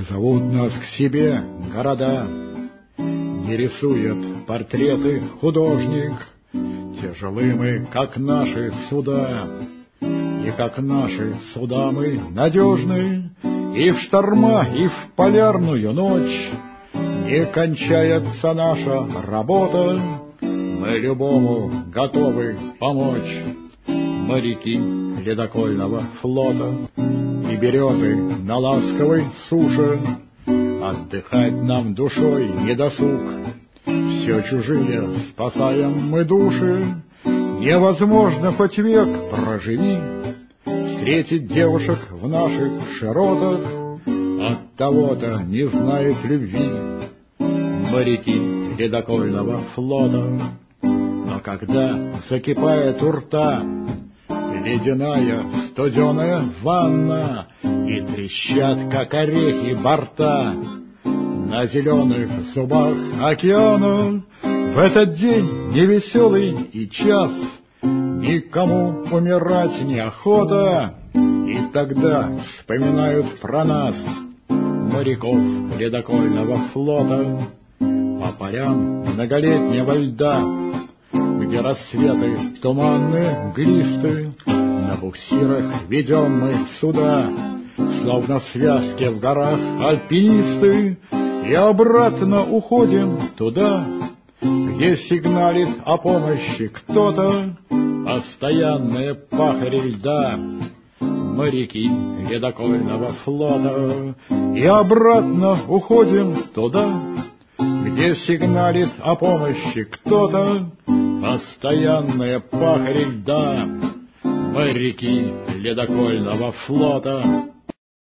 Зовут нас к себе города, не рисует портреты художник. Тяжелы мы, как наши суда, и как наши суда мы надежны. И в шторма, и в полярную ночь не кончается наша работа. Мы любому готовы помочь, моряки ледокольного флота. И березы на ласковой суше, отдыхать нам душой не досуг. Все чужие спасаем мы души, невозможно хоть век проживи встретить девушек в наших широтах, от того-то не знает любви моряки ледокольного флота. Но когда закипает у рта ледяная студеная ванна, и трещат, как орехи, борта на зеленых зубах океана, в этот день невеселый и час никому умирать неохота. И тогда вспоминают про нас, моряков ледокольного флота, по полям многолетнего льда, где рассветы туманные, мглисты. На буксирах ведем мы суда, словно связки в горах альпинисты, и обратно уходим туда, где сигналит о помощи кто-то, постоянные пахари льда, моряки ледокольного флота. И обратно уходим туда, где сигналит о помощи кто-то, постоянные пахари льда, моряки ледокольного флота.